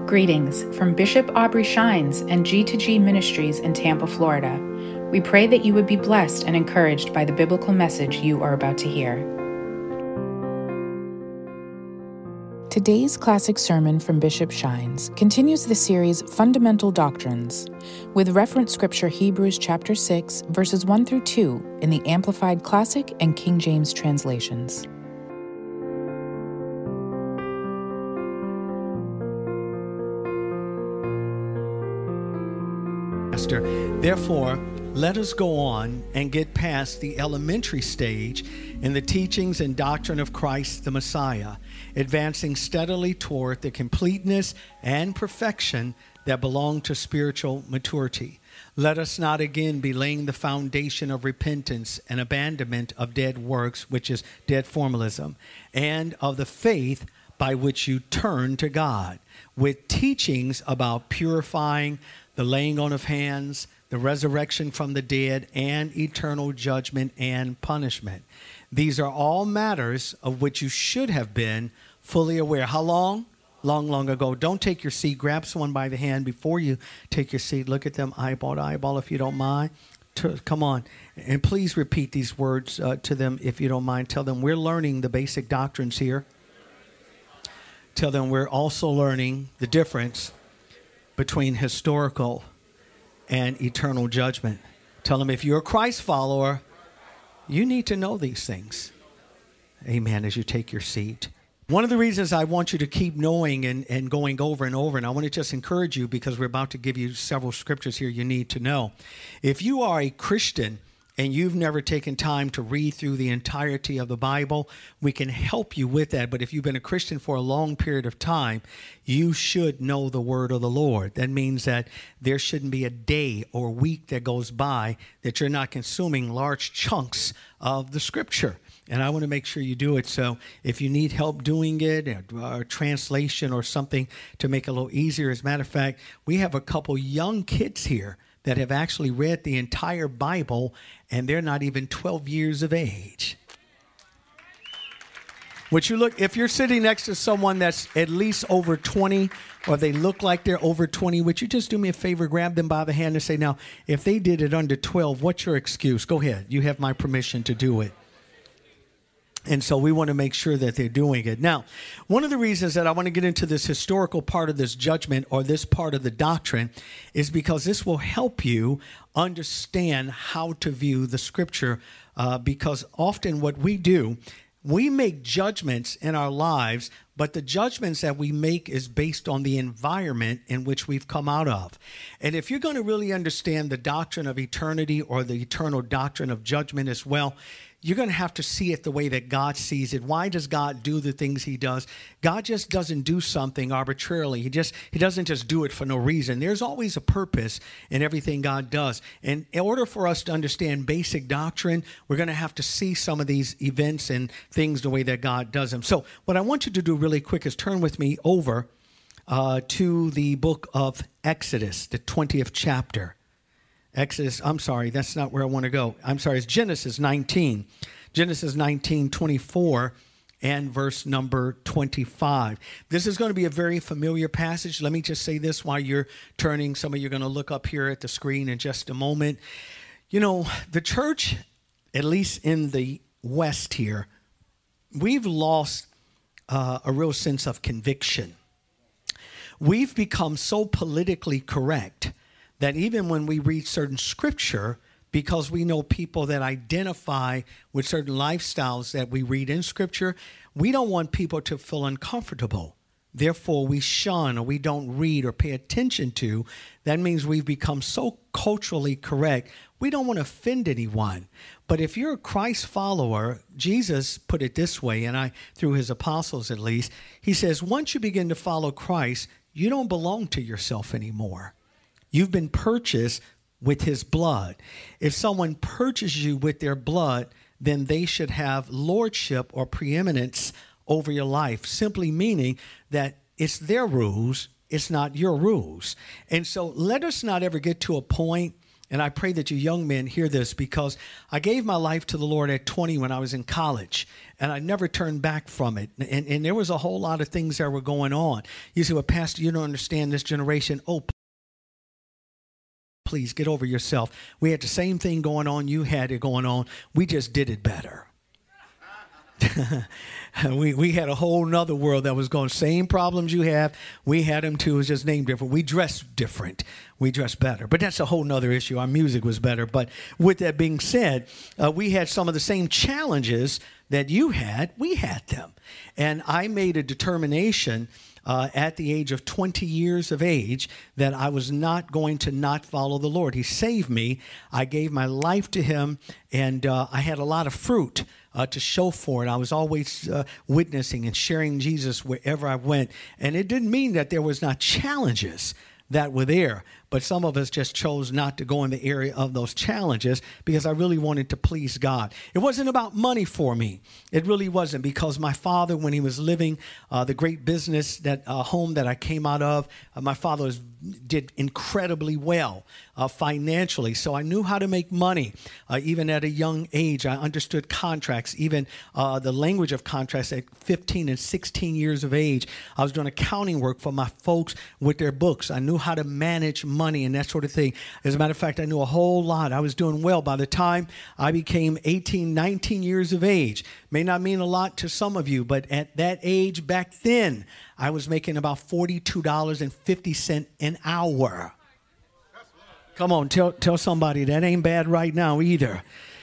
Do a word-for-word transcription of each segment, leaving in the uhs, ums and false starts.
Greetings from Bishop Aubrey Shines and G two G Ministries in Tampa, Florida. We pray that you would be blessed and encouraged by the biblical message you are about to hear. Today's classic sermon from Bishop Shines continues the series Fundamental Doctrines, with reference scripture Hebrews chapter six, verses one through two in the Amplified Classic and King James translations. Therefore, let us go on and get past the elementary stage in the teachings and doctrine of Christ the Messiah, advancing steadily toward the completeness and perfection that belong to spiritual maturity. Let us not again be laying the foundation of repentance and abandonment of dead works, which is dead formalism, and of the faith by which you turn to God, with teachings about purifying, the laying on of hands, the resurrection from the dead, and eternal judgment and punishment. These are all matters of which you should have been fully aware. How long? Long, long ago. Don't take your seat. Grab someone by the hand before you take your seat. Look at them eyeball to eyeball if you don't mind. Come on. And please repeat these words uh, to them if you don't mind. Tell them we're learning the basic doctrines here. Tell them we're also learning the difference between historical and eternal judgment. Tell them if you're a Christ follower, you need to know these things. Amen, as you take your seat. One of the reasons I want you to keep knowing and, and going over and over, and I want to just encourage you because we're about to give you several scriptures here you need to know. If you are a Christian and you've never taken time to read through the entirety of the Bible, we can help you with that. But if you've been a Christian for a long period of time, you should know the word of the Lord. That means that there shouldn't be a day or week that goes by that you're not consuming large chunks of the scripture. And I want to make sure you do it. So if you need help doing it, or a translation or something to make it a little easier, as a matter of fact, we have a couple young kids here that have actually read the entire Bible, and they're not even twelve years of age. Would you look, if you're sitting next to someone that's at least over twenty, or they look like they're over twenty, would you just do me a favor, grab them by the hand and say, now, if they did it under twelve, what's your excuse? Go ahead. You have my permission to do it. And so we want to make sure that they're doing it. Now, one of the reasons that I want to get into this historical part of this judgment or this part of the doctrine is because this will help you understand how to view the scripture. Uh, because often what we do, we make judgments in our lives, but the judgments that we make is based on the environment in which we've come out of. And if you're going to really understand the doctrine of eternity or the eternal doctrine of judgment as well, you're going to have to see it the way that God sees it. Why does God do the things he does? God just doesn't do something arbitrarily. He just he doesn't just do it for no reason. There's always a purpose in everything God does. And in order for us to understand basic doctrine, we're going to have to see some of these events and things the way that God does them. So what I want you to do really quick is turn with me over uh, to the book of Exodus, the twentieth chapter. Exodus, I'm sorry, that's not where I want to go. I'm sorry, it's Genesis nineteen. Genesis nineteen, twenty-four and verse number twenty-five. This is going to be a very familiar passage. Let me just say this while you're turning. Some of you are going to look up here at the screen in just a moment. You know, the church, at least in the West here, we've lost uh, a real sense of conviction. We've become so politically correct that even when we read certain scripture, because we know people that identify with certain lifestyles that we read in scripture, we don't want people to feel uncomfortable. Therefore, we shun or we don't read or pay attention to. That means we've become so culturally correct. We don't want to offend anyone. But if you're a Christ follower, Jesus put it this way, and I, through his apostles at least, he says, once you begin to follow Christ, you don't belong to yourself anymore. You've been purchased with his blood. If someone purchases you with their blood, then they should have lordship or preeminence over your life, simply meaning that it's their rules, it's not your rules. And so let us not ever get to a point And I pray that you young men hear this, because I gave my life to the Lord at twenty when I was in college, and I never turned back from it. And, and there was a whole lot of things that were going on. You say, well, Pastor, you don't understand this generation. Oh, please get over yourself. We had the same thing going on. You had it going on. We just did it better. we we had a whole nother world that was going, same problems you have. We had them too. It was just named different. We dressed different. We dressed better. But that's a whole nother issue. Our music was better. But with that being said, uh, we had some of the same challenges that you had. We had them. And I made a determination Uh, at the age of twenty years of age that I was not going to not follow the Lord. He saved me. I gave my life to him, and uh, I had a lot of fruit uh, to show for it. I was always uh, witnessing and sharing Jesus wherever I went. And it didn't mean that there was not challenges that were there, but some of us just chose not to go in the area of those challenges because I really wanted to please God. It wasn't about money for me. It really wasn't, because my father, when he was living uh, the great business, that uh, home that I came out of, uh, my father was, did incredibly well uh, financially. So I knew how to make money. Uh, even at a young age, I understood contracts, even uh, the language of contracts at fifteen and sixteen years of age. I was doing accounting work for my folks with their books. I knew how to manage money and that sort of thing. As a matter of fact, I knew a whole lot. I was doing well. By the time I became eighteen, nineteen years of age, may not mean a lot to some of you, but at that age back then, I was making about forty-two dollars and fifty cents an hour. Come on, tell tell somebody that ain't bad right now either.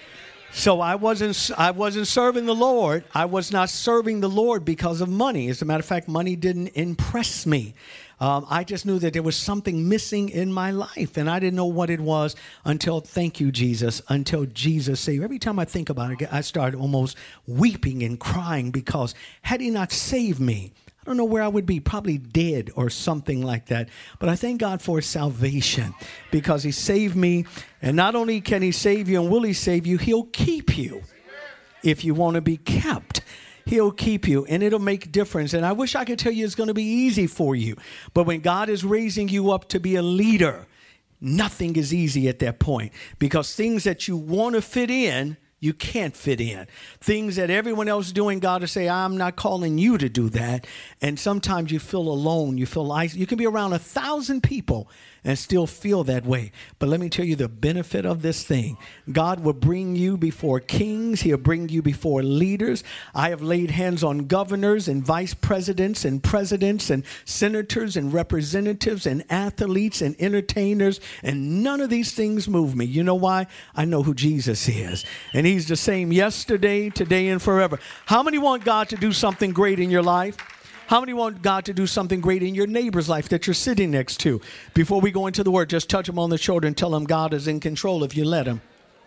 So I wasn't I wasn't serving the Lord. I was not serving the Lord because of money. As a matter of fact, money didn't impress me. Um, I just knew that there was something missing in my life, and I didn't know what it was until, thank you, Jesus, until Jesus saved. Every time I think about it, I start almost weeping and crying, because had he not saved me, I don't know where I would be, probably dead or something like that. But I thank God for his salvation, because he saved me. And not only can he save you and will he save you, he'll keep you. If you want to be kept, he'll keep you, and it'll make a difference. And I wish I could tell you it's going to be easy for you. But when God is raising you up to be a leader, nothing is easy at that point, because things that you want to fit in, you can't fit in. Things that everyone else is doing, God will say, I'm not calling you to do that. And sometimes you feel alone. You feel isolated. You can be around a thousand people and still feel that way. But let me tell you the benefit of this thing. God will bring you before kings. He'll bring you before leaders. I have laid hands on governors and vice presidents and presidents and senators and representatives and athletes and entertainers, and none of these things move me. You know why? I know who Jesus is, and he's the same yesterday, today, and forever. How many want God to do something great in your life? How many want God to do something great in your neighbor's life that you're sitting next to? Before we go into the word, just touch them on the shoulder and tell them God is in control if you let him.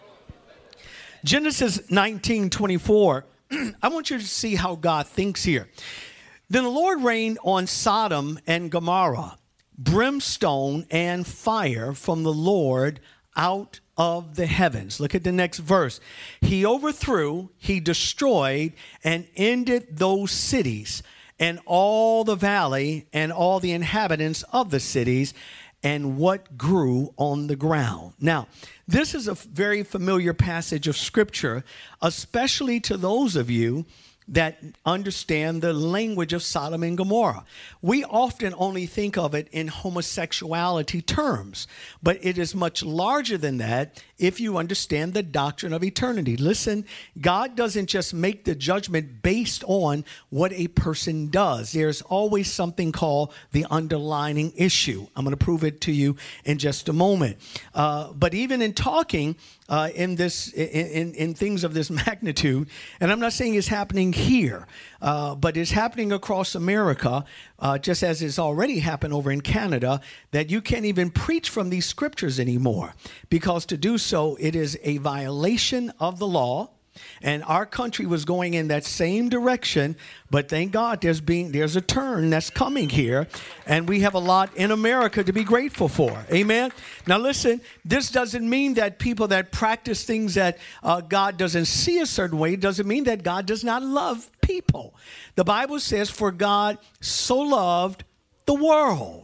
Genesis nineteen twenty-four. I want you to see how God thinks here. Then the Lord rained on Sodom and Gomorrah brimstone and fire from the Lord out of the heavens. Look at the next verse. He overthrew, he destroyed, and ended those cities, and all the valley, and all the inhabitants of the cities, and what grew on the ground. Now, this is a very familiar passage of Scripture, especially to those of you that understand the language of Sodom and Gomorrah. We often only think of it in homosexuality terms, but it is much larger than that if you understand the doctrine of eternity. Listen, God doesn't just make the judgment based on what a person does. There's always something called the underlying issue. I'm going to prove it to you in just a moment. Uh, but even in talking uh, in this, in, in, in things of this magnitude, and I'm not saying it's happening here, uh, but it's happening across America, uh, just as it's already happened over in Canada, that you can't even preach from these scriptures anymore, because to do so, it is a violation of the law. And our country was going in that same direction, but thank God there's being there's a turn that's coming here, and we have a lot in America to be grateful for. Amen. Now listen, this doesn't mean that people that practice things that uh, God doesn't see a certain way, doesn't mean that God does not love people. The Bible says, for God so loved the world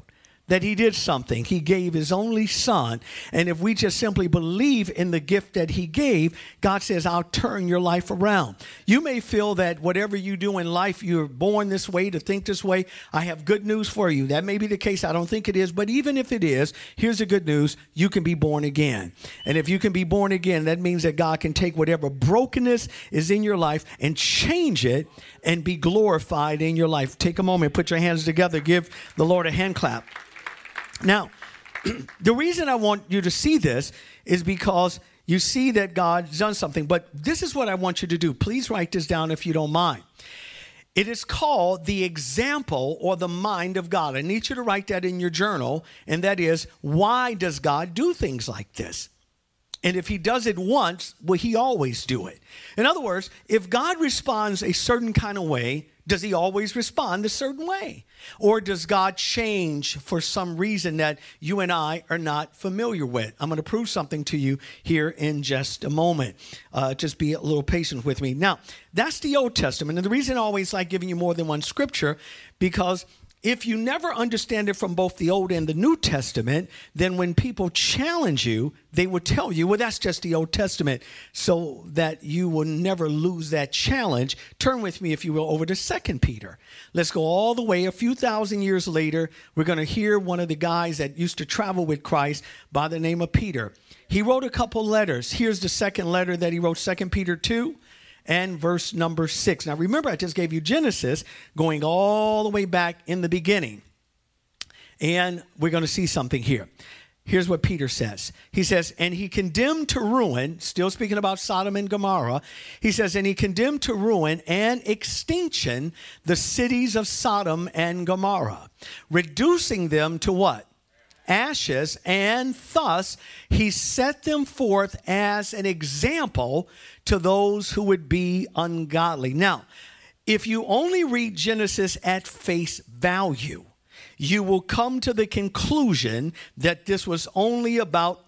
that he did something. He gave his only son. And if we just simply believe in the gift that he gave, God says, I'll turn your life around. You may feel that whatever you do in life, you're born this way, to think this way. I have good news for you. That may be the case. I don't think it is. But even if it is, here's the good news. You can be born again. And if you can be born again, that means that God can take whatever brokenness is in your life and change it and be glorified in your life. Take a moment, put your hands together, give the Lord a hand clap. Now, the reason I want you to see this is because you see that God's done something. But this is what I want you to do. Please write this down if you don't mind. It is called the example or the mind of God. I need you to write that in your journal. And that is, why does God do things like this? And if he does it once, will he always do it? In other words, if God responds a certain kind of way, does he always respond a certain way? Or does God change for some reason that you and I are not familiar with? I'm going to prove something to you here in just a moment. Uh, just be a little patient with me. Now, that's the Old Testament. And the reason I always like giving you more than one scripture, because if you never understand it from both the Old and the New Testament, then when people challenge you, they will tell you, well, that's just the Old Testament, so that you will never lose that challenge. Turn with me, if you will, over to Second Peter. Let's go all the way a few thousand years later. We're going to hear one of the guys that used to travel with Christ by the name of Peter. He wrote a couple letters. Here's the second letter that he wrote, Second Peter two. And verse number six. Now, remember, I just gave you Genesis going all the way back in the beginning. And we're going to see something here. Here's what Peter says. He says, and he condemned to ruin, still speaking about Sodom and Gomorrah. He says, and he condemned to ruin and extinction the cities of Sodom and Gomorrah, reducing them to what? Ashes, and thus he set them forth as an example to those who would be ungodly. Now, if you only read Genesis at face value, you will come to the conclusion that this was only about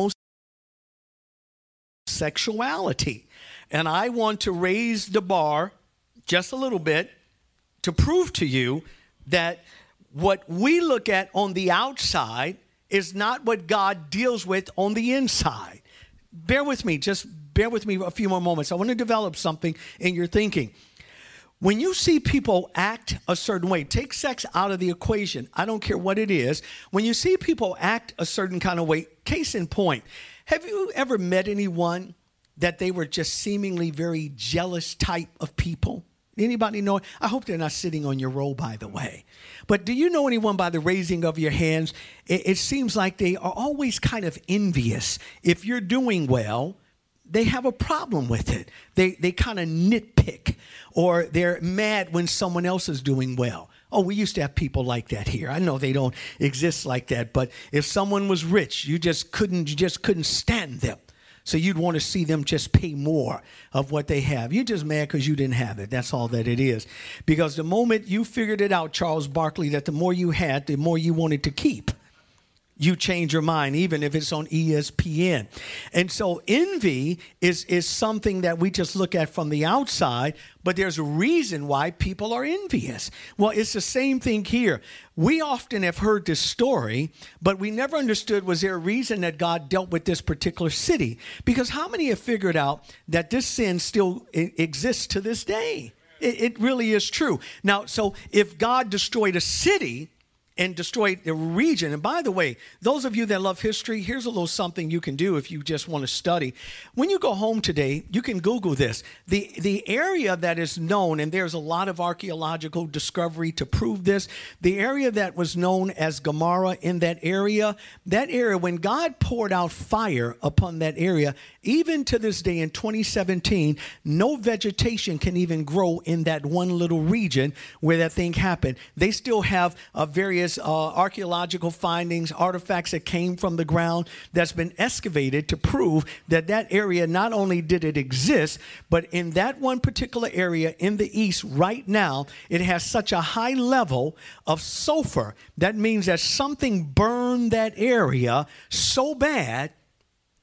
homosexuality. And I want to raise the bar just a little bit to prove to you that what we look at on the outside is not what God deals with on the inside. Bear with me, just bear with me a few more moments. I want to develop something in your thinking. When you see people act a certain way, take sex out of the equation. I don't care what it is. When you see people act a certain kind of way, case in point, have you ever met anyone that they were just seemingly very jealous type of people? Anybody know? I hope they're not sitting on your row, by the way. But do you know anyone by the raising of your hands? It, it seems like they are always kind of envious. If you're doing well, they have a problem with it. They, they kind of nitpick, or they're mad when someone else is doing well. Oh, we used to have people like that here. I know they don't exist like that, but if someone was rich, you just couldn't, you just couldn't stand them. So you'd want to see them just pay more of what they have. You're just mad because you didn't have it. That's all that it is. Because the moment you figured it out, Charles Barkley, that the more you had, the more you wanted to keep, you change your mind, even if it's on E S P N. And so envy is, is something that we just look at from the outside, but there's a reason why people are envious. Well, it's the same thing here. We often have heard this story, but we never understood, was there a reason that God dealt with this particular city? Because how many have figured out that this sin still exists to this day? It, it really is true. Now, so if God destroyed a city and destroyed the region. And by the way, those of you that love history, here's a little something you can do if you just want to study. When you go home today, you can Google this. The, the area that is known, and there's a lot of archaeological discovery to prove this, the area that was known as Gomorrah, in that area, that area, when God poured out fire upon that area, even to this day in twenty seventeen, no vegetation can even grow in that one little region where that thing happened. They still have uh, various uh, archaeological findings, artifacts that came from the ground that's been excavated to prove that that area, not only did it exist, but in that one particular area in the east right now, it has such a high level of sulfur. That means that something burned that area so bad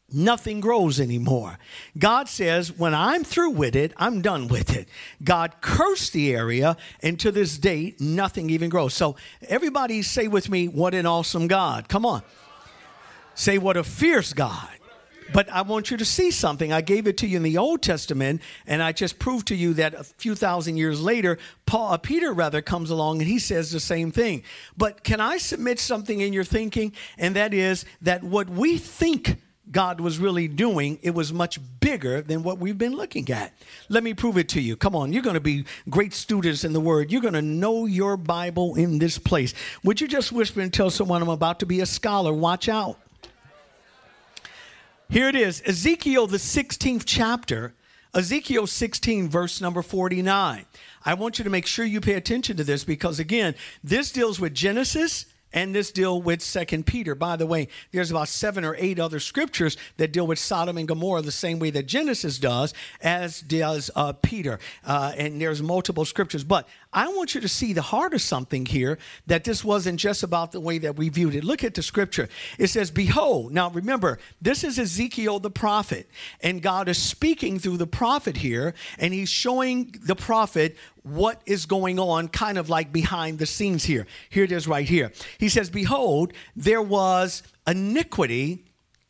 nothing grows anymore. God says, when I'm through with it, I'm done with it. God cursed the area, and to this day, nothing even grows. So everybody say with me, what an awesome God. Come on. Say, what a fierce God. But I want you to see something. I gave it to you in the Old Testament, and I just proved to you that a few thousand years later, Paul, uh, Peter rather comes along and he says the same thing. But can I submit something in your thinking? And that is that what we think God was really doing, it was much bigger than what we've been looking at. Let me prove it to you. Come on, you're going to be great students in the Word. You're going to know your Bible in this place. Would you just whisper and tell someone, I'm about to be a scholar? Watch out. Here it is, Ezekiel, the sixteenth chapter, Ezekiel sixteen, verse number forty-nine. I want you to make sure you pay attention to this because, again, this deals with Genesis and this deal with Second Peter. By the way, there's about seven or eight other scriptures that deal with Sodom and Gomorrah the same way that Genesis does, as does uh, Peter. Uh, and there's multiple scriptures. But I want you to see the heart of something here, that this wasn't just about the way that we viewed it. Look at the scripture. It says, behold. Now remember, this is Ezekiel the prophet, and God is speaking through the prophet here, and he's showing the prophet what is going on kind of like behind the scenes here. Here it is right here. He says, behold, there was iniquity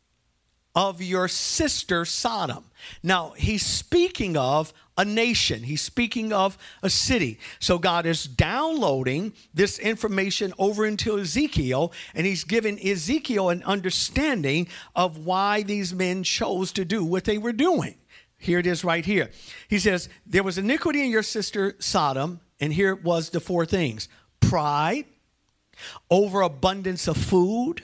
of your sister Sodom. Now, he's speaking of a nation. He's speaking of a city. So God is downloading this information over into Ezekiel, and he's giving Ezekiel an understanding of why these men chose to do what they were doing. Here it is right here. He says, there was iniquity in your sister Sodom, and here was the four things. Pride, overabundance of food,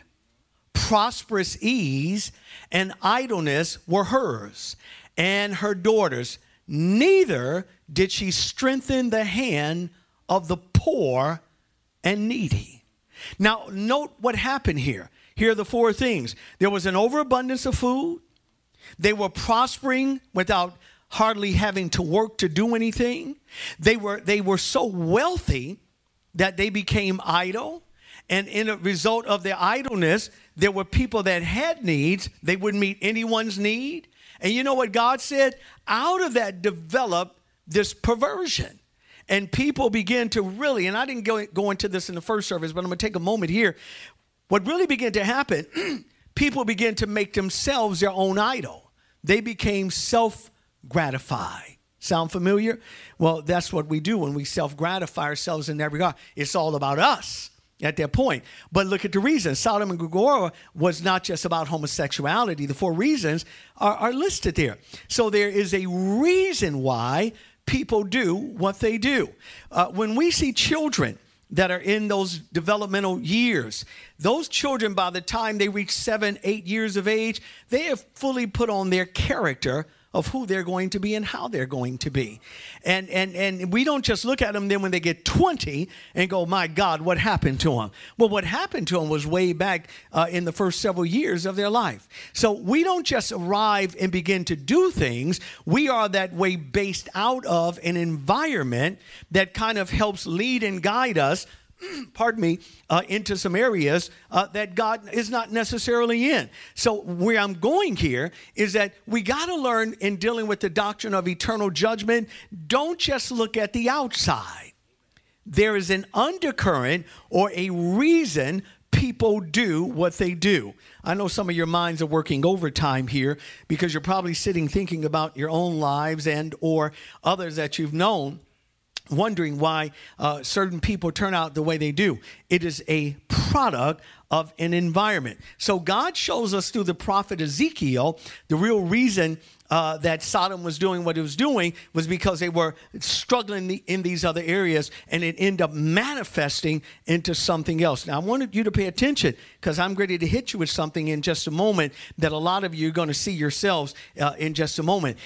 prosperous ease, and idleness were hers, and her daughters. Neither did she strengthen the hand of the poor and needy. Now, note what happened here. Here are the four things. There was an overabundance of food. They were prospering without hardly having to work to do anything. They were, they were so wealthy that they became idle. And in a result of their idleness, there were people that had needs. They wouldn't meet anyone's need. And you know what God said? Out of that developed this perversion. And people began to really, and I didn't go, go into this in the first service, but I'm going to take a moment here. What really began to happen, people began to make themselves their own idol. They became self-gratified. Sound familiar? Well, that's what we do when we self-gratify ourselves in that regard. It's all about us at that point. But look at the reasons. Sodom and Gomorrah was not just about homosexuality. The four reasons are, are listed there. So there is a reason why people do what they do. Uh, when we see children that are in those developmental years, those children, by the time they reach seven, eight years of age, they have fully put on their character of who they're going to be and how they're going to be. And, and, and we don't just look at them then when they get twenty and go, my God, what happened to them? Well, what happened to them was way back uh, in the first several years of their life. So we don't just arrive and begin to do things. We are that way based out of an environment that kind of helps lead and guide us pardon me, uh, into some areas uh, that God is not necessarily in. So where I'm going here is that we got to learn in dealing with the doctrine of eternal judgment, don't just look at the outside. There is an undercurrent or a reason people do what they do. I know some of your minds are working overtime here because you're probably sitting thinking about your own lives and or others that you've known, wondering why uh, certain people turn out the way they do. It is a product of an environment. So God shows us through the prophet Ezekiel the real reason uh, that Sodom was doing what it was doing was because they were struggling the, in these other areas, and it ended up manifesting into something else. Now, I wanted you to pay attention because I'm ready to hit you with something in just a moment that a lot of you are going to see yourselves uh, in just a moment.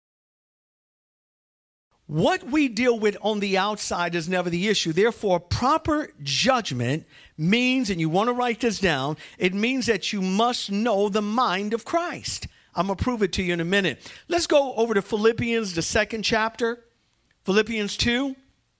What we deal with on the outside is never the issue. Therefore, proper judgment means, and you want to write this down, it means that you must know the mind of Christ. I'm going to prove it to you in a minute. Let's go over to Philippians, the second chapter, Philippians two.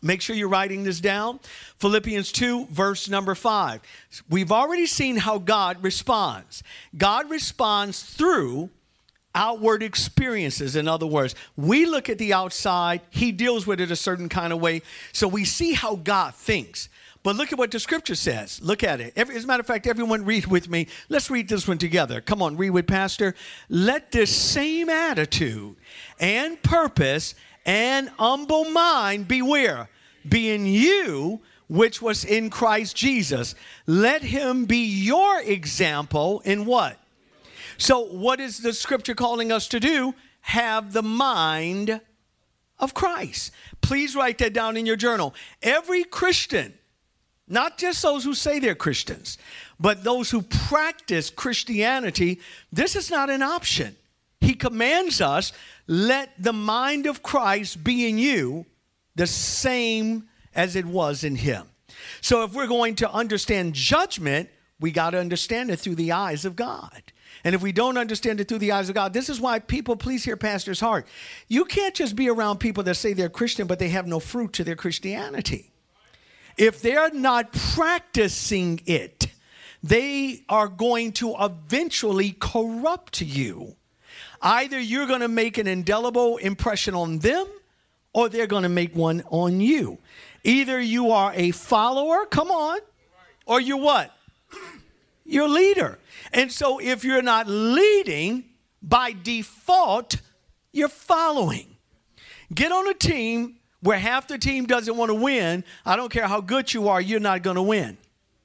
Make sure you're writing this down. Philippians two, verse number five. We've already seen how God responds. God responds through outward experiences. In other words, we look at the outside. He deals with it a certain kind of way. So we see how God thinks. But look at what the scripture says. Look at it. Every, as a matter of fact, everyone read with me. Let's read this one together. Come on, read with Pastor. Let this same attitude and purpose and humble mind be where? Be in you, which was in Christ Jesus. Let him be your example in what? So what is the scripture calling us to do? Have the mind of Christ. Please write that down in your journal. Every Christian, not just those who say they're Christians, but those who practice Christianity, this is not an option. He commands us, let the mind of Christ be in you the same as it was in him. So if we're going to understand judgment, we got to understand it through the eyes of God. And if we don't understand it through the eyes of God, this is why people, please hear Pastor's heart. You can't just be around people that say they're Christian, but they have no fruit to their Christianity. If they're not practicing it, they are going to eventually corrupt you. Either you're going to make an indelible impression on them, or they're going to make one on you. Either you are a follower, come on, or you're what? You're a leader. And so if you're not leading, by default, you're following. Get on a team where half the team doesn't want to win. I don't care how good you are, you're not going to win.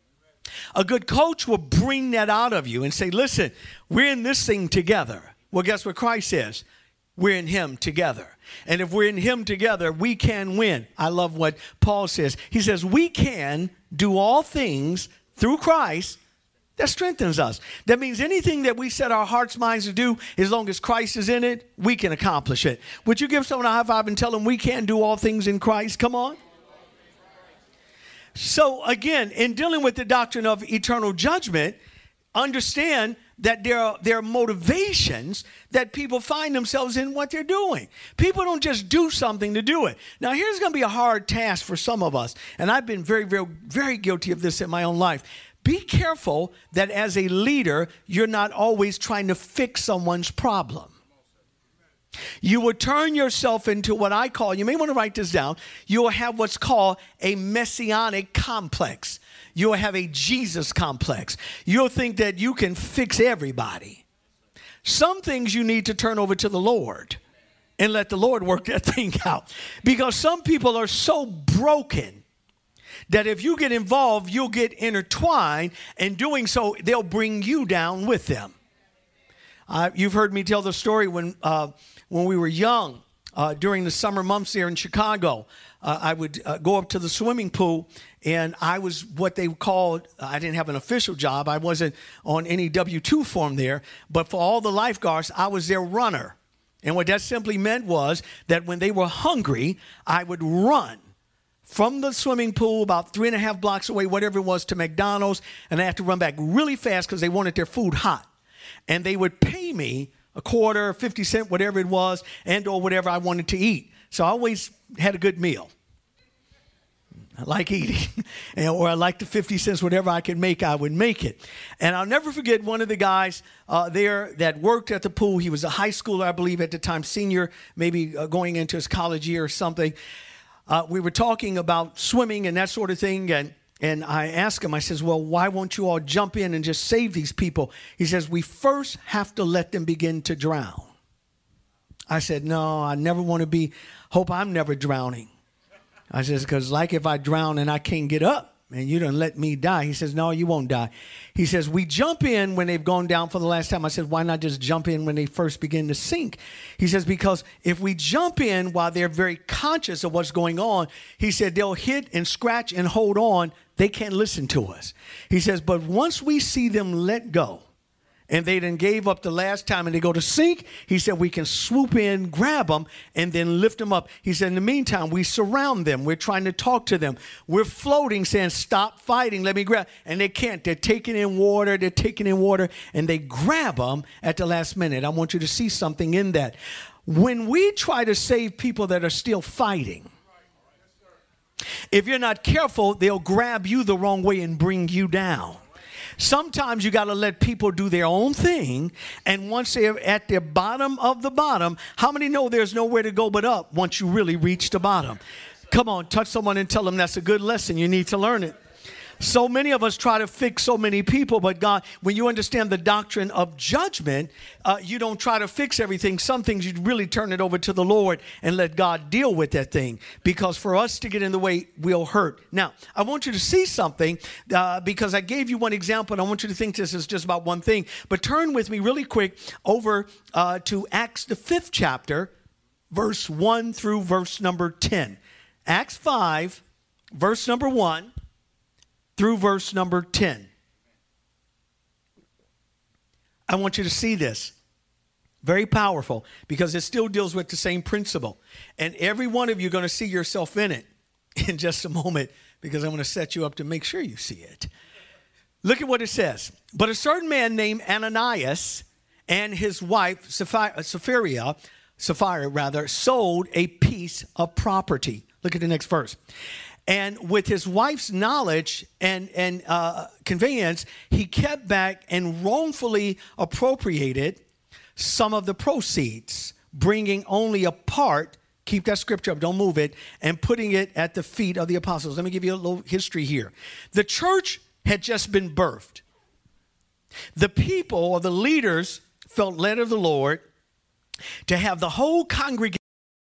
A good coach will bring that out of you and say, listen, we're in this thing together. Well, guess what Christ says? We're in him together. And if we're in him together, we can win. I love what Paul says. He says, we can do all things through Christ that strengthens us. That means anything that we set our hearts, minds to do, as long as Christ is in it, we can accomplish it. Would you give someone a high five and tell them we can do all things in Christ? Come on. So again, in dealing with the doctrine of eternal judgment, understand that there are, there are motivations that people find themselves in what they're doing. People don't just do something to do it. Now, here's going to be a hard task for some of us, and I've been very, very, very guilty of this in my own life. Be careful that as a leader, you're not always trying to fix someone's problem. You will turn yourself into what I call, you may want to write this down, you will have what's called a messianic complex. You'll have a Jesus complex. You'll think that you can fix everybody. Some things you need to turn over to the Lord and let the Lord work that thing out. Because some people are so broken that if you get involved, you'll get intertwined, and doing so, they'll bring you down with them. Uh, you've heard me tell the story when uh, when we were young, uh, during the summer months there in Chicago, uh, I would uh, go up to the swimming pool, and I was what they called, I didn't have an official job. I wasn't on any W two form there, but for all the lifeguards, I was their runner. And what that simply meant was that when they were hungry, I would run from the swimming pool about three and a half blocks away, whatever it was, to McDonald's, and I had to run back really fast because they wanted their food hot. And they would pay me a quarter, fifty cent, whatever it was, and or whatever I wanted to eat. So I always had a good meal. I like eating, and, or I like the fifty cents, whatever I could make, I would make it. And I'll never forget one of the guys uh, there that worked at the pool. He was a high schooler, I believe, at the time, senior, maybe uh, going into his college year or something. Uh, we were talking about swimming and that sort of thing, and And I asked him, I says, well, why won't you all jump in and just save these people? He says, we first have to let them begin to drown. I said, no, I never want to be, hope I'm never drowning. I says, because like if I drown and I can't get up and you done let me die. He says, no, you won't die. He says, we jump in when they've gone down for the last time. I said, why not just jump in when they first begin to sink? He says, because if we jump in while they're very conscious of what's going on, he said, they'll hit and scratch and hold on. They can't listen to us. He says, but once we see them let go, and they then gave up the last time and they go to sink, he said, we can swoop in, grab them, and then lift them up. He said, in the meantime, we surround them. We're trying to talk to them. We're floating, saying, stop fighting, let me grab. And they can't. They're taking in water. They're taking in water, and they grab them at the last minute. I want you to see something in that. When we try to save people that are still fighting, If you're not careful, they'll grab you the wrong way and bring you down. Sometimes you got to let people do their own thing. And once they're at the bottom of the bottom, how many know there's nowhere to go but up once you really reach the bottom? Come on, touch someone and tell them that's a good lesson. You need to learn it. So many of us try to fix so many people, but God, when you understand the doctrine of judgment, uh, you don't try to fix everything. Some things you really turn it over to the Lord and let God deal with that thing, because for us to get in the way will hurt. Now, I want you to see something uh, because I gave you one example, and I want you to think this is just about one thing. But turn with me really quick over uh, to Acts, the fifth chapter, verse one through verse number ten. Acts five, verse number one. Through verse number ten. I want you to see this. Very powerful, because it still deals with the same principle. And every one of you are going to see yourself in it in just a moment, because I'm going to set you up to make sure you see it. Look at what it says. But a certain man named Ananias and his wife Sapphira, Sapphira, Sapphira rather, sold a piece of property. Look at the next verse. And with his wife's knowledge and, and uh, conveyance, he kept back and wrongfully appropriated some of the proceeds, bringing only a part, keep that scripture up, don't move it, and putting it at the feet of the apostles. Let me give you a little history here. The church had just been birthed. The people or the leaders felt led of the Lord to have the whole congregation,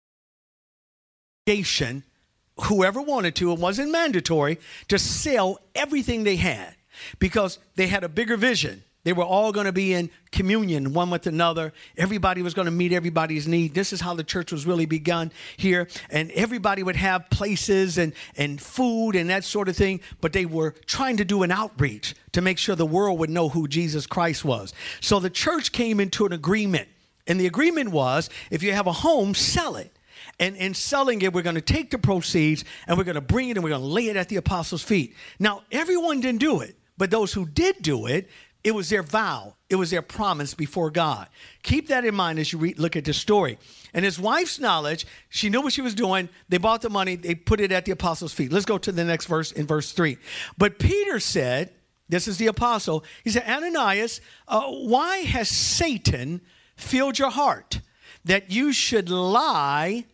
whoever wanted to, it wasn't mandatory, to sell everything they had, because they had a bigger vision. They were all going to be in communion one with another. Everybody was going to meet everybody's need. This is how the church was really begun here. And everybody would have places and, and food and that sort of thing. But they were trying to do an outreach to make sure the world would know who Jesus Christ was. So the church came into an agreement. And the agreement was, if you have a home, sell it. And in selling it, we're going to take the proceeds and we're going to bring it and we're going to lay it at the apostles' feet. Now, everyone didn't do it, but those who did do it, it was their vow. It was their promise before God. Keep that in mind as you read, look at this story. And his wife's knowledge, she knew what she was doing. They bought the money. They put it at the apostles' feet. Let's go to the next verse in verse three. But Peter said, this is the apostle, he said, Ananias, uh, why has Satan filled your heart that you should lie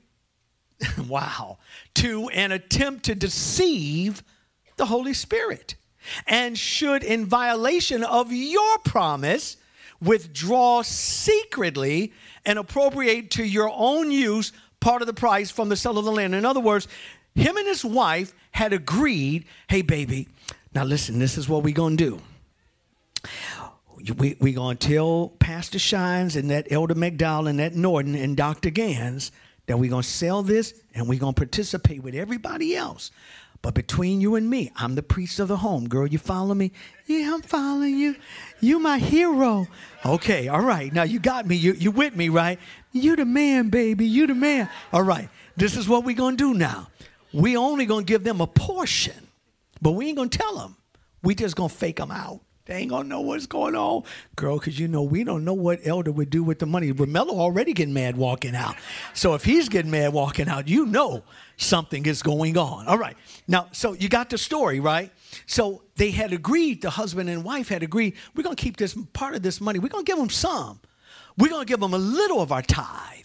wow, to an attempt to deceive the Holy Spirit, and should, in violation of your promise, withdraw secretly and appropriate to your own use part of the price from the sale of the land. In other words, him and his wife had agreed, hey, baby, now listen, this is what we're going to do. We're we going to tell Pastor Shines and that Elder McDowell and that Norton and Doctor Gans that we're going to sell this and we're going to participate with everybody else. But between you and me, I'm the priest of the home. Girl, you follow me? Yeah, I'm following you. You my hero. Okay, all right. Now you got me. You, you with me, right? You the man, baby. You the man. All right. This is what we're going to do now. We only going to give them a portion, but we ain't going to tell them. We just going to fake them out. They ain't going to know what's going on. Girl, because, you know, we don't know what Elder would do with the money. Romello already getting mad walking out. So if he's getting mad walking out, you know something is going on. All right. Now, so you got the story, right? So they had agreed, the husband and wife had agreed, we're going to keep this part of this money. We're going to give them some. We're going to give them a little of our tithe.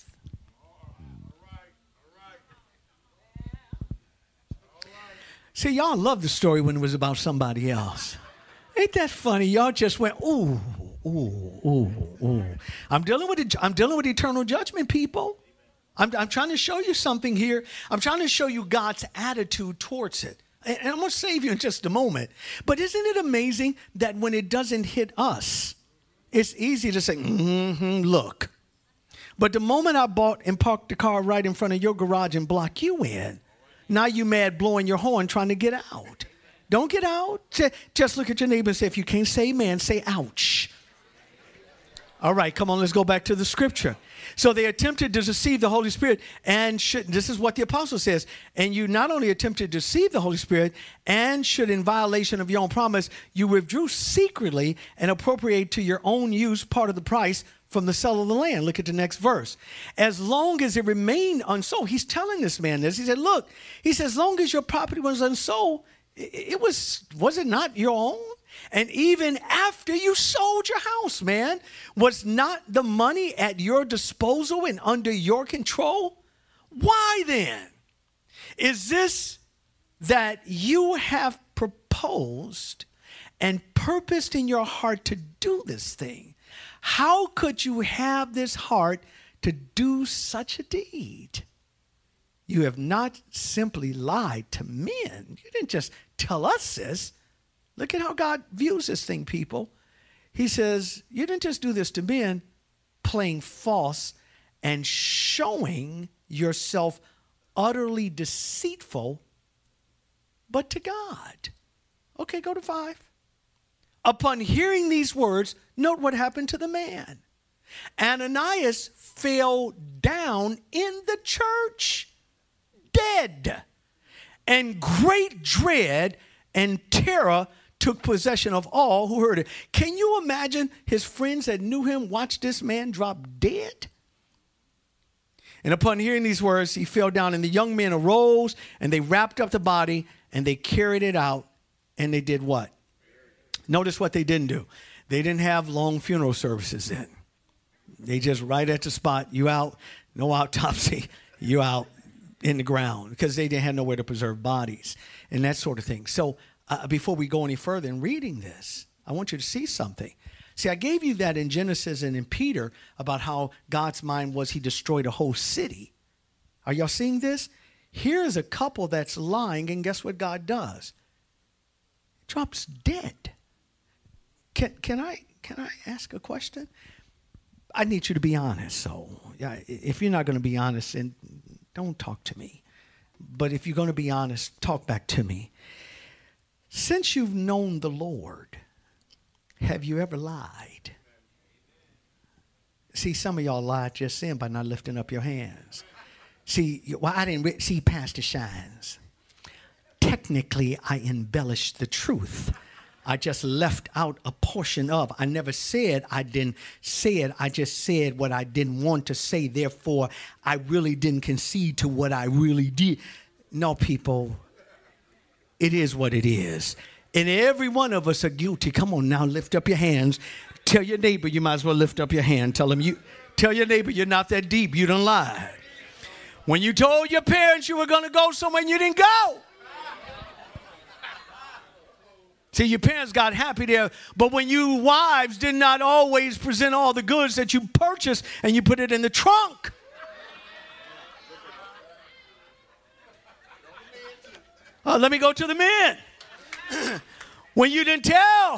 See, y'all love the story when it was about somebody else. Ain't that funny? Y'all just went, ooh, ooh, ooh, ooh. I'm dealing with it. I'm dealing with eternal judgment, people. I'm, I'm trying to show you something here. I'm trying to show you God's attitude towards it. And, and I'm going to save you in just a moment. But isn't it amazing that when it doesn't hit us, it's easy to say, mm-hmm, look. But the moment I bought and parked the car right in front of your garage and block you in, now you mad blowing your horn trying to get out. Don't get out. Just look at your neighbor and say, if you can't say amen, say ouch. All right, come on, let's go back to the scripture. So they attempted to deceive the Holy Spirit, and should, this is what the apostle says, and you not only attempted to deceive the Holy Spirit, and should in violation of your own promise, you withdrew secretly and appropriate to your own use part of the price from the sale of the land. Look at the next verse. As long as it remained unsold, he's telling this man this. He said, look, he says, as long as your property was unsold, it was, was it not your own? And even after you sold your house, man, was not the money at your disposal and under your control? Why then is this that you have proposed and purposed in your heart to do this thing? How could you have this heart to do such a deed? You have not simply lied to men. You didn't just tell us this. Look at how God views this thing, people. He says, you didn't just do this to men, playing false and showing yourself utterly deceitful, but to God. Okay, go to five. Upon hearing these words, note what happened to the man. Ananias fell down in the church, dead, and great dread and terror took possession of all who heard it. Can you imagine his friends that knew him watch this man drop dead? And upon hearing these words, he fell down, and the young men arose, and they wrapped up the body, and they carried it out, and they did what? Notice what they didn't do. They didn't have long funeral services then. They just right at the spot, you out, no autopsy, you out in the ground, because they didn't have nowhere to preserve bodies and that sort of thing. So uh, before we go any further in reading this, I want you to see something. See, I gave you that in Genesis and in Peter about how God's mind was he destroyed a whole city. Are y'all seeing this? Here's a couple that's lying, and guess what God does? Drops dead. Can, can, I, can I ask a question? I need you to be honest. So yeah, if you're not going to be honest, then don't talk to me. But if you're going to be honest, talk back to me. Since you've known the Lord, have you ever lied? See, some of y'all lied just then by not lifting up your hands. See, well, I didn't re- see Pastor Shines. Technically, I embellished the truth. I just left out a portion of. I never said I didn't say it. I just said what I didn't want to say. Therefore, I really didn't concede to what I really did. No, people, it is what it is. And every one of us are guilty. Come on now, lift up your hands. Tell your neighbor you might as well lift up your hand. Tell them you. Tell your neighbor you're not that deep. You done lied. When you told your parents you were going to go somewhere and you didn't go. See, your parents got happy there, but when you wives did not always present all the goods that you purchased and you put it in the trunk. Uh, let me go to the men. When you didn't tell.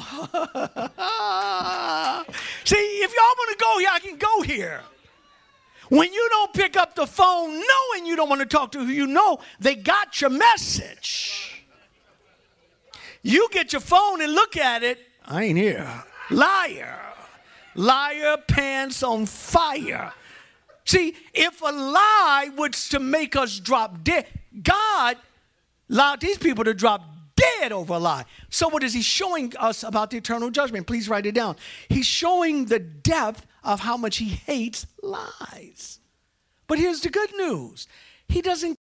See, if y'all want to go here, I can go here. When you don't pick up the phone knowing you don't want to talk to who you know, they got your message. You get your phone and look at it. I ain't here. Liar. Liar, pants on fire. See, if a lie was to make us drop dead, God allowed these people to drop dead over a lie. So what is he showing us about the eternal judgment? Please write it down. He's showing the depth of how much he hates lies. But here's the good news. He doesn't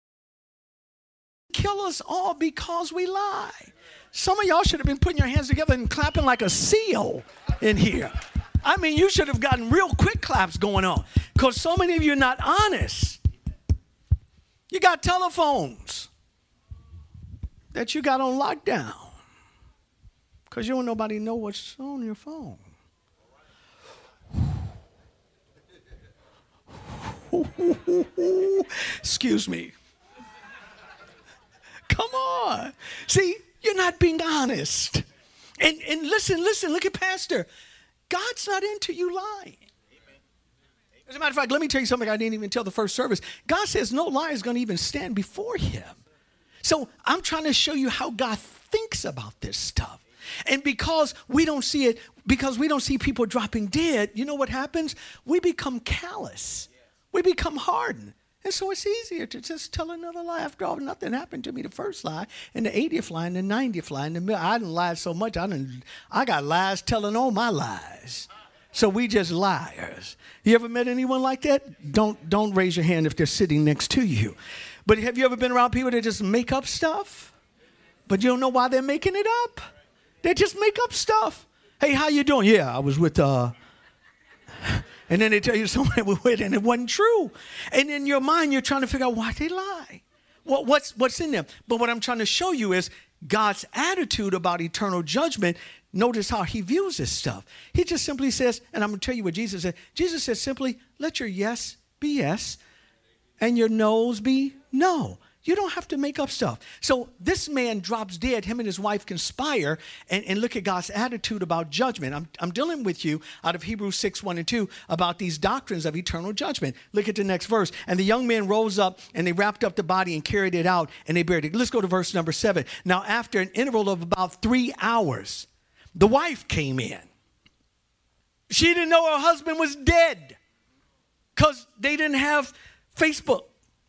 kill us all because we lie. Some of y'all should have been putting your hands together and clapping like a seal in here. I mean, you should have gotten real quick claps going on because so many of you are not honest. You got telephones that you got on lockdown because you don't nobody know what's on your phone. Excuse me. Come on. See, you're not being honest. And, and listen, listen, look at Pastor. God's not into you lying. As a matter of fact, let me tell you something I didn't even tell the first service. God says no lie is going to even stand before him. So I'm trying to show you how God thinks about this stuff. And because we don't see it, because we don't see people dropping dead, you know what happens? We become callous. We become hardened. And so it's easier to just tell another lie. After all, nothing happened to me the first lie, and the eightieth lie, and the ninetieth lie, and the middle. I didn't lie so much. I didn't. I got lies telling all my lies. So we just liars. You ever met anyone like that? Don't don't raise your hand if they're sitting next to you. But have you ever been around people that just make up stuff? But you don't know why they're making it up. They just make up stuff. Hey, how you doing? Yeah, I was with uh. And then they tell you someone we with, and it wasn't true. And in your mind, you're trying to figure out why they lie. What, what's, what's in them? But what I'm trying to show you is God's attitude about eternal judgment. Notice how he views this stuff. He just simply says, and I'm going to tell you what Jesus said. Jesus says simply, let your yes be yes, and your no's be no. You don't have to make up stuff. So this man drops dead. Him and his wife conspire, and, and look at God's attitude about judgment. I'm, I'm dealing with you out of Hebrews six, one and two about these doctrines of eternal judgment. Look at the next verse. And the young men rose up, and they wrapped up the body and carried it out, and they buried it. Let's go to verse number seven. Now, after an interval of about three hours, the wife came in. She didn't know her husband was dead because they didn't have Facebook.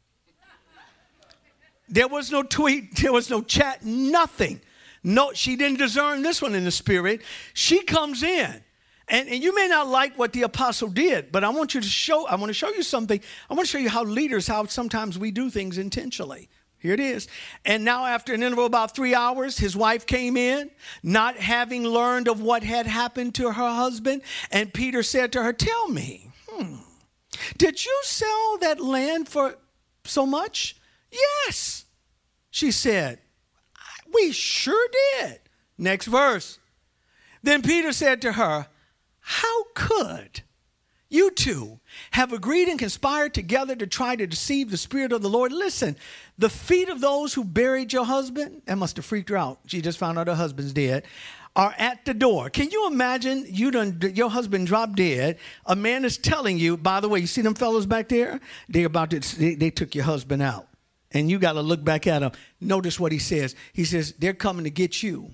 There was no tweet, there was no chat, nothing. No, she didn't discern this one in the spirit. She comes in. And, and you may not like what the apostle did, but I want you to show, I want to show you something. I want to show you how leaders, how sometimes we do things intentionally. Here it is. And now after an interval of about three hours, his wife came in, not having learned of what had happened to her husband. And Peter said to her, tell me, hmm, did you sell that land for so much? Yes, she said, we sure did. Next verse. Then Peter said to her, how could you two have agreed and conspired together to try to deceive the Spirit of the Lord? Listen, the feet of those who buried your husband, that must have freaked her out. She just found out her husband's dead, are at the door. Can you imagine you done, your husband dropped dead? A man is telling you, by the way, you see them fellows back there? They about to, they, they took your husband out. And you got to look back at him. Notice what he says. He says, they're coming to get you.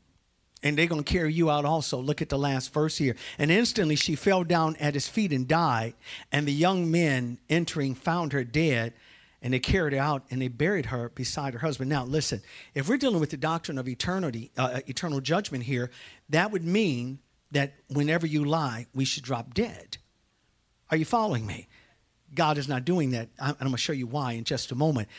And they're going to carry you out also. Look at the last verse here. And instantly she fell down at his feet and died. And the young men entering found her dead. And they carried her out and they buried her beside her husband. Now, listen, if we're dealing with the doctrine of eternity, uh, eternal judgment here, that would mean that whenever you lie, we should drop dead. Are you following me? God is not doing that. I'm, I'm going to show you why in just a moment.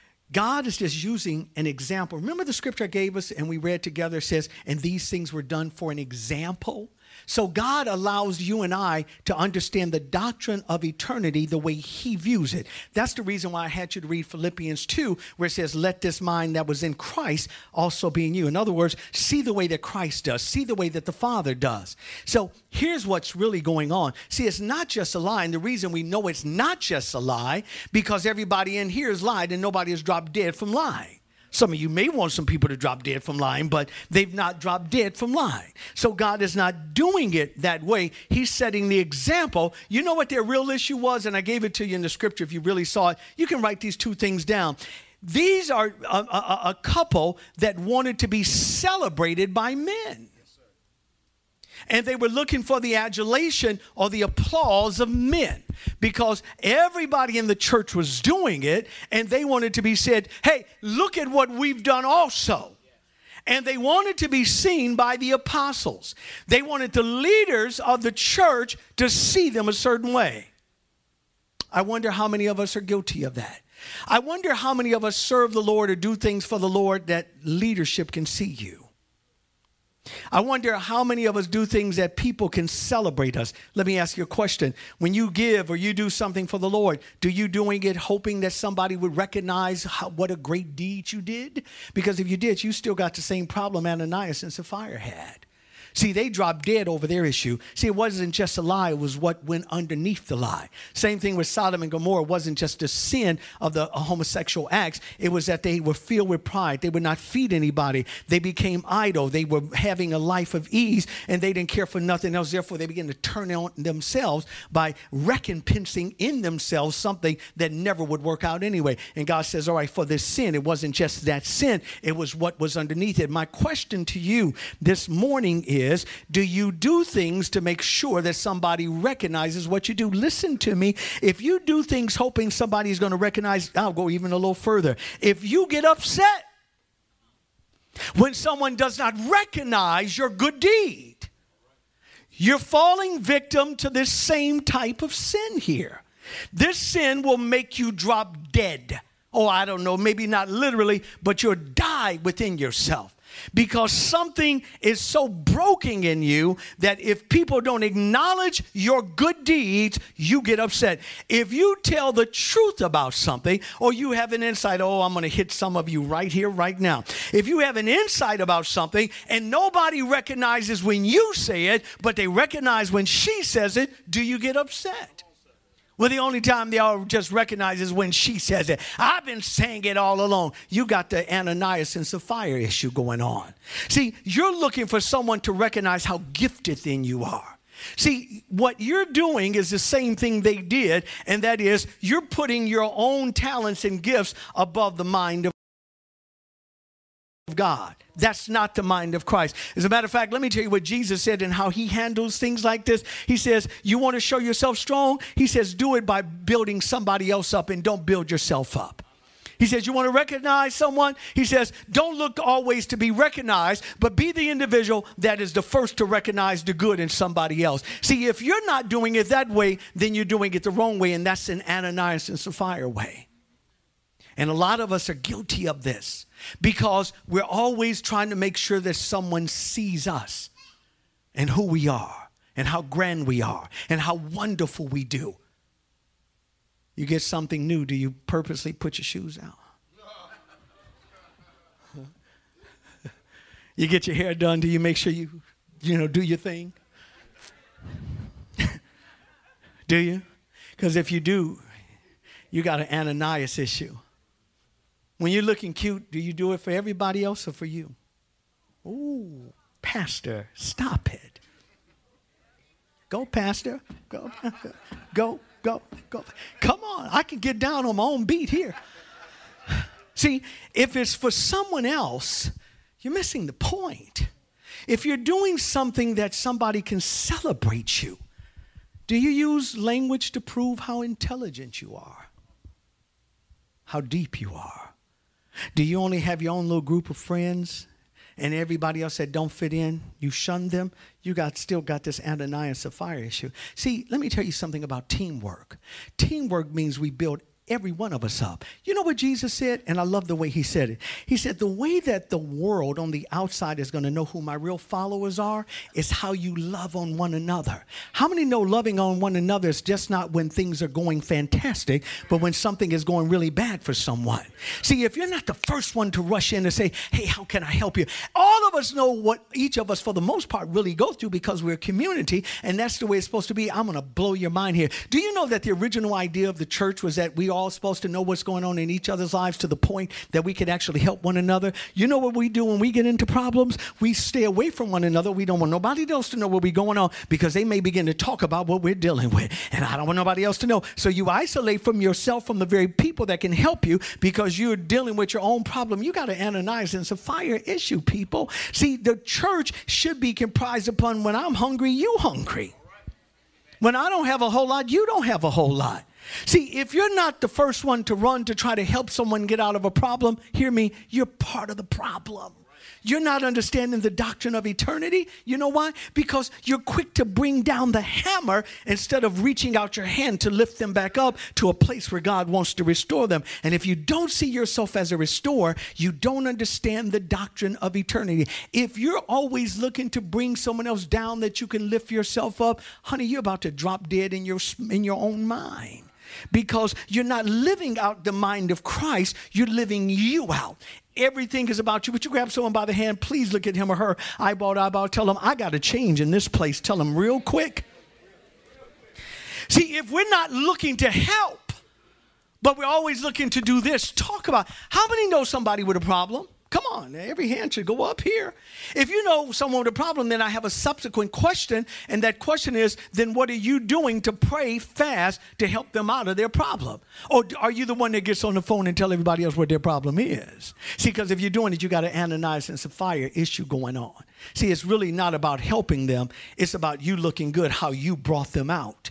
God is just using an example. Remember the scripture I gave us and we read together says, and these things were done for an example. So God allows you and I to understand the doctrine of eternity the way he views it. That's the reason why I had you to read Philippians two, where it says, let this mind that was in Christ also be in you. In other words, see the way that Christ does. See the way that the Father does. So here's what's really going on. See, it's not just a lie. And the reason we know it's not just a lie, because everybody in here has lied and nobody has dropped dead from lying. Some of you may want some people to drop dead from lying, but they've not dropped dead from lying. So God is not doing it that way. He's setting the example. You know what their real issue was? And I gave it to you in the scripture if you really saw it. You can write these two things down. These are a, a, a couple that wanted to be celebrated by men. And they were looking for the adulation or the applause of men because everybody in the church was doing it and they wanted to be said, hey, look at what we've done also. And they wanted to be seen by the apostles. They wanted the leaders of the church to see them a certain way. I wonder how many of us are guilty of that. I wonder how many of us serve the Lord or do things for the Lord that leadership can see you. I wonder how many of us do things that people can celebrate us. Let me ask you a question. When you give or you do something for the Lord, do you doing it hoping that somebody would recognize how, what a great deed you did? Because if you did, you still got the same problem Ananias and Sapphira had. See, they dropped dead over their issue. See, it wasn't just a lie. It was what went underneath the lie. Same thing with Sodom and Gomorrah. It wasn't just the sin of the homosexual acts. It was that they were filled with pride. They would not feed anybody. They became idle. They were having a life of ease, and they didn't care for nothing else. Therefore, they began to turn on themselves by recompensing in themselves something that never would work out anyway. And God says, all right, for this sin, it wasn't just that sin. It was what was underneath it. My question to you this morning is, Is, do you do things to make sure that somebody recognizes what you do? Listen to me. If you do things hoping somebody's going to recognize, I'll go even a little further. If you get upset when someone does not recognize your good deed, you're falling victim to this same type of sin here. This sin will make you drop dead. Oh, I don't know, maybe not literally, but you'll die within yourself. Because something is so broken in you that if people don't acknowledge your good deeds, you get upset. If you tell the truth about something, or you have an insight, oh, I'm going to hit some of you right here, right now. If you have an insight about something and nobody recognizes when you say it, but they recognize when she says it, do you get upset? Well, the only time they all just recognize is when she says it. I've been saying it all along. You got the Ananias and Sapphira issue going on. See, you're looking for someone to recognize how gifted then you are. See, what you're doing is the same thing they did, and that is you're putting your own talents and gifts above the mind of God. That's not the mind of Christ. As a matter of fact, let me tell you what Jesus said and how he handles things like this. He says, you want to show yourself strong? He says, do it by building somebody else up and don't build yourself up. He says, you want to recognize someone? He says, don't look always to be recognized, but be the individual that is the first to recognize the good in somebody else. See, if you're not doing it that way, then you're doing it the wrong way, and that's an Ananias and Sapphira way. And a lot of us are guilty of this because we're always trying to make sure that someone sees us and who we are and how grand we are and how wonderful we do. You get something new, do you purposely put your shoes out? You get your hair done, do you make sure you, you know, do your thing? Do you? Because if you do, you got an Ananias issue. When you're looking cute, do you do it for everybody else or for you? Ooh, Pastor, stop it. Go, Pastor. Go, go, go, go. Come on, I can get down on my own beat here. See, if it's for someone else, you're missing the point. If you're doing something that somebody can celebrate you, do you use language to prove how intelligent you are? How deep you are? Do you only have your own little group of friends and everybody else that don't fit in, you shun them? You got still got this Ananias and Sapphira issue. See, let me tell you something about teamwork. Teamwork means we build every one of us up. You know what Jesus said? And I love the way he said it. He said, the way that the world on the outside is going to know who my real followers are is how you love on one another. How many know loving on one another is just not when things are going fantastic, but when something is going really bad for someone? See, if you're not the first one to rush in and say, hey, how can I help you? All of us know what each of us, for the most part, really go through because we're a community, and that's the way it's supposed to be. I'm going to blow your mind here. Do you know that the original idea of the church was that we all supposed to know what's going on in each other's lives to the point that we could actually help one another? You know what we do when we get into problems? We stay away from one another. We don't want nobody else to know what we're going on because they may begin to talk about what we're dealing with, and I don't want nobody else to know. So you isolate from yourself from the very people that can help you because you're dealing with your own problem. You got to Ananias and Sapphira issue, people. See, the church should be comprised upon when I'm hungry, you hungry. When I don't have a whole lot, you don't have a whole lot. See, if you're not the first one to run to try to help someone get out of a problem, hear me, you're part of the problem. You're not understanding the doctrine of eternity. You know why? Because you're quick to bring down the hammer instead of reaching out your hand to lift them back up to a place where God wants to restore them. And if you don't see yourself as a restorer, you don't understand the doctrine of eternity. If you're always looking to bring someone else down that you can lift yourself up, honey, you're about to drop dead in your, in your own mind. because you're not living out the mind of Christ. You're living you out. Everything is about you. But you grab someone by the hand, please look at him or her, eyeball to eyeball. Tell them, I got to change in this place. Tell them real quick. See, if we're not looking to help, but we're always looking to do this, talk about, how many know somebody with a problem? Come on, every hand should go up here. If you know someone with a problem, then I have a subsequent question, and that question is, then what are you doing to pray fast to help them out of their problem? Or are you the one that gets on the phone and tell everybody else what their problem is? See, because if you're doing it, you got an Ananias and Sapphira issue going on. See, it's really not about helping them. It's about you looking good, how you brought them out.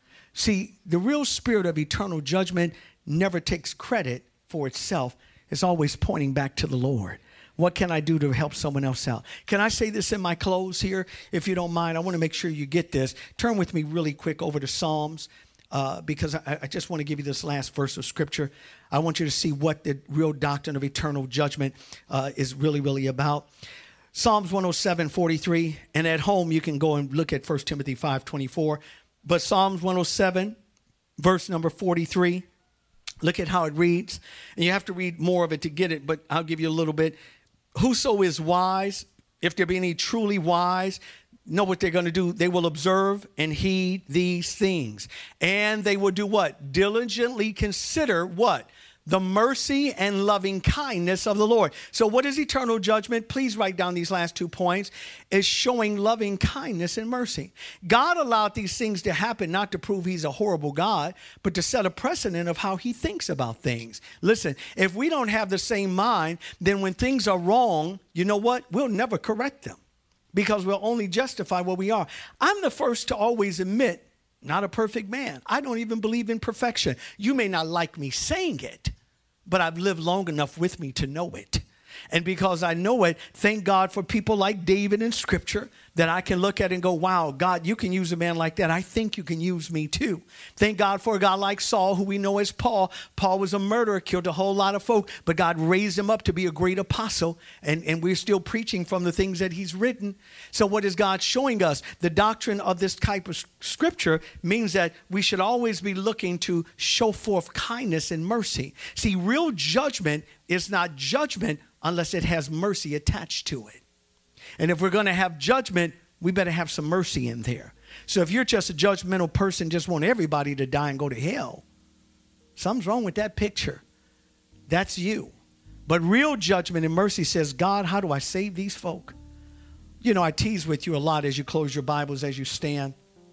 See, the real spirit of eternal judgment never takes credit for itself. It's always pointing back to the Lord. What can I do to help someone else out? Can I say this in my close here? If you don't mind, I want to make sure you get this. Turn with me really quick over to Psalms uh, because I, I just want to give you this last verse of Scripture. I want you to see what the real doctrine of eternal judgment uh, is really, really about. Psalms one oh seven, forty-three. And at home, you can go and look at First Timothy five, twenty-four. But Psalms one oh seven, verse number forty-three. Look at how it reads. And you have to read more of it to get it, but I'll give you a little bit. Whoso is wise, if there be any truly wise, know what they're going to do. They will observe and heed these things. And they will do what? Diligently consider what? The mercy and loving kindness of the Lord. So what is eternal judgment? Please write down these last two points. Is showing loving kindness and mercy. God allowed these things to happen not to prove he's a horrible God, but to set a precedent of how he thinks about things. Listen, if we don't have the same mind, then when things are wrong, you know what? We'll never correct them because we'll only justify what we are. I'm the first to always admit, not a perfect man. I don't even believe in perfection. You may not like me saying it, but I've lived long enough with me to know it. And because I know it, thank God for people like David in Scripture that I can look at and go, wow, God, you can use a man like that. I think you can use me too. Thank God for a guy like Saul, who we know as Paul. Paul was a murderer, killed a whole lot of folk, but God raised him up to be a great apostle. And, and we're still preaching from the things that he's written. So what is God showing us? The doctrine of this type of Scripture means that we should always be looking to show forth kindness and mercy. See, real judgment is not judgment unless it has mercy attached to it. And if we're going to have judgment, we better have some mercy in there. So if you're just a judgmental person, just want everybody to die and go to hell, something's wrong with that picture. That's you. But real judgment and mercy says, God, how do I save these folk? You know, I tease with you a lot as you close your Bibles, as you stand.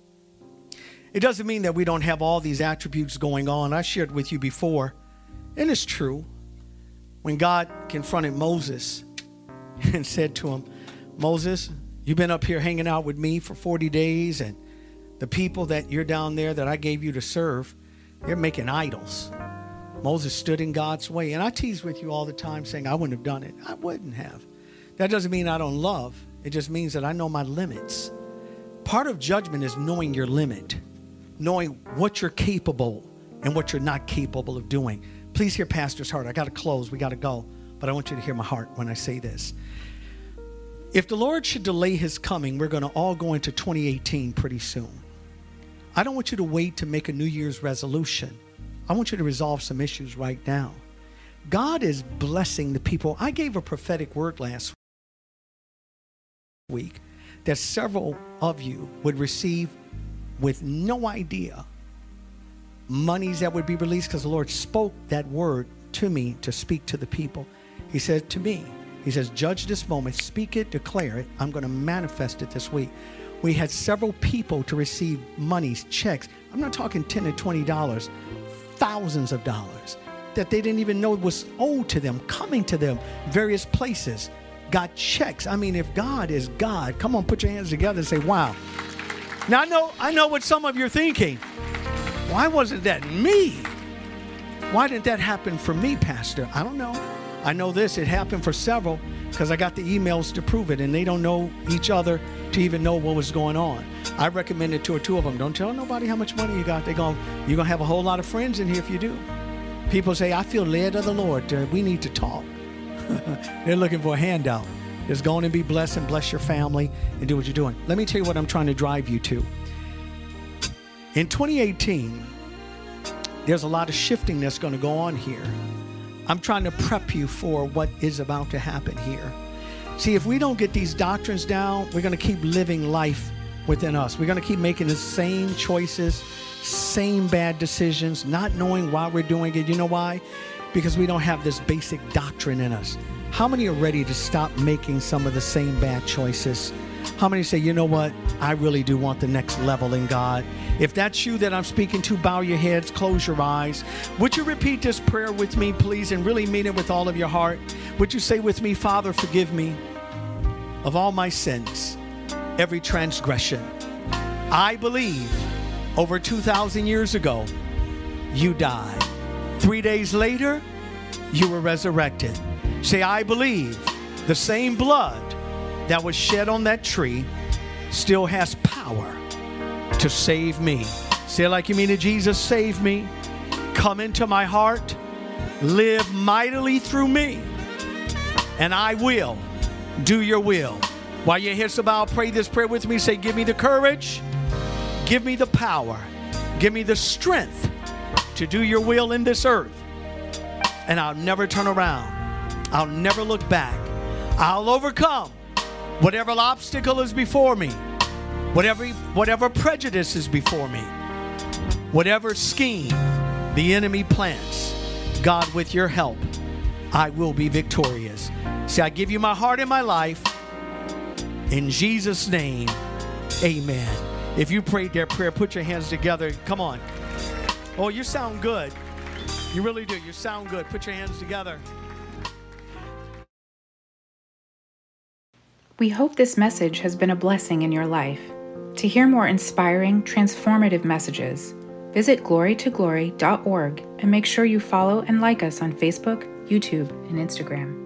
It doesn't mean that we don't have all these attributes going on. I shared with you before, and it's true. When God confronted Moses and said to him, Moses, you've been up here hanging out with me for forty days, and the people that you're down there that I gave you to serve, they're making idols. Moses stood in God's way. And I tease with you all the time saying I wouldn't have done it. I wouldn't have. That doesn't mean I don't love. It just means that I know my limits. Part of judgment is knowing your limit, knowing what you're capable and what you're not capable of doing. Please hear Pastor's heart. I got to close. We got to go. But I want you to hear my heart when I say this. If the Lord should delay his coming, we're going to all go into twenty eighteen pretty soon. I don't want you to wait to make a New Year's resolution. I want you to resolve some issues right now. God is blessing the people. I gave a prophetic word last week that several of you would receive with no idea monies that would be released, because the Lord spoke that word to me to speak to the people. He said to me, he says, judge this moment, speak it, declare it. I'm going to manifest it this week. We had several people to receive monies, checks. I'm not talking ten and twenty dollars, thousands of dollars that they didn't even know was owed to them, coming to them, various places, got checks. I mean, if God is God, come on, put your hands together and say, wow. Now, I know, I know what some of you are thinking. Why wasn't that me? Why didn't that happen for me, Pastor? I don't know. I know this. It happened for several because I got the emails to prove it, and they don't know each other to even know what was going on. I recommended to or two of them, don't tell nobody how much money you got. They're going, you're going to have a whole lot of friends in here if you do. People say, I feel led of the Lord. We need to talk. They're looking for a handout. Just go on and be blessed and bless your family and do what you're doing. Let me tell you what I'm trying to drive you to. In twenty eighteen, there's a lot of shifting that's going to go on here. I'm trying to prep you for what is about to happen here. See, if we don't get these doctrines down, we're going to keep living life within us. We're going to keep making the same choices, same bad decisions, not knowing why we're doing it. You know why? Because we don't have this basic doctrine in us. How many are ready to stop making some of the same bad choices? How many say, you know what? I really do want the next level in God. If that's you that I'm speaking to, bow your heads, close your eyes. Would you repeat this prayer with me, please, and really mean it with all of your heart? Would you say with me, Father, forgive me of all my sins, every transgression. I believe over two thousand years ago, you died. Three days later, you were resurrected. Say, I believe the same blood that was shed on that tree still has power to save me. Say it like you mean it. Jesus, save me. Come into my heart. Live mightily through me. And I will do your will. While your heads are bowed, pray this prayer with me. Say, give me the courage. Give me the power. Give me the strength to do your will in this earth. And I'll never turn around. I'll never look back. I'll overcome whatever obstacle is before me, whatever, whatever prejudice is before me, whatever scheme the enemy plants. God, with your help, I will be victorious. See, I give you my heart and my life. In Jesus' name, amen. If you prayed that prayer, put your hands together. Come on. Oh, you sound good. You really do. You sound good. Put your hands together. We hope this message has been a blessing in your life. To hear more inspiring, transformative messages, visit glory to glory dot org and make sure you follow and like us on Facebook, YouTube, and Instagram.